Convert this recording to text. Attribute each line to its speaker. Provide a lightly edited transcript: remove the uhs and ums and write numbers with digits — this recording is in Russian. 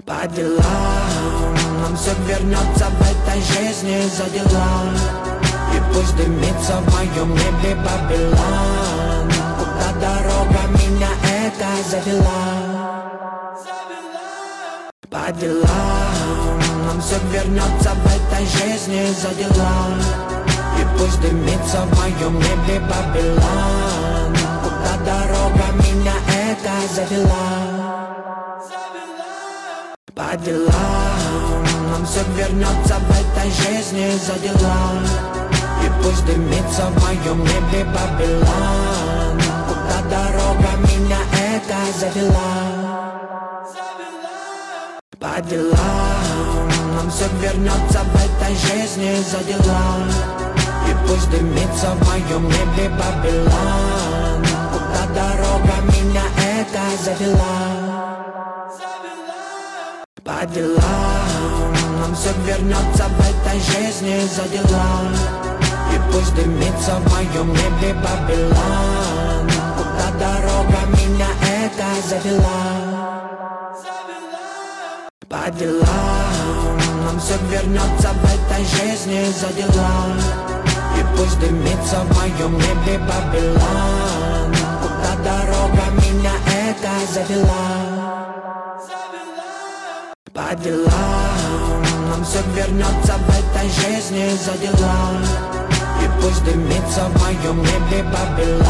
Speaker 1: По делам, нам все вернется в этой жизни за дела. И пусть дымится в моем небе Babylon. Куда дорога меня это завела? По делам, нам все вернется в этой жизни за дела. И пусть дымится в моем небе Babylon. Куда дорога меня это завела? По делам, нам все вернется в этой жизни за дела. И пусть дымится в моем небе Babylon. Куда дорога меня это завела? По делам, нам все вернется в этой жизни за дела. И пусть дымится в моем небе Babylon. Куда дорога меня это завела? По делам, нам все вернется в этой жизни за дела. И пусть дымится в моем небе Babylon. Куда дорога меня это завела? По делам, нам все вернется в этой жизни за дела. И пусть дымится в моем небе Babylon. Куда дорога меня это завела? По делам, нам все вернется в этой жизни за дела. И пусть дымится в моем небе Babylon.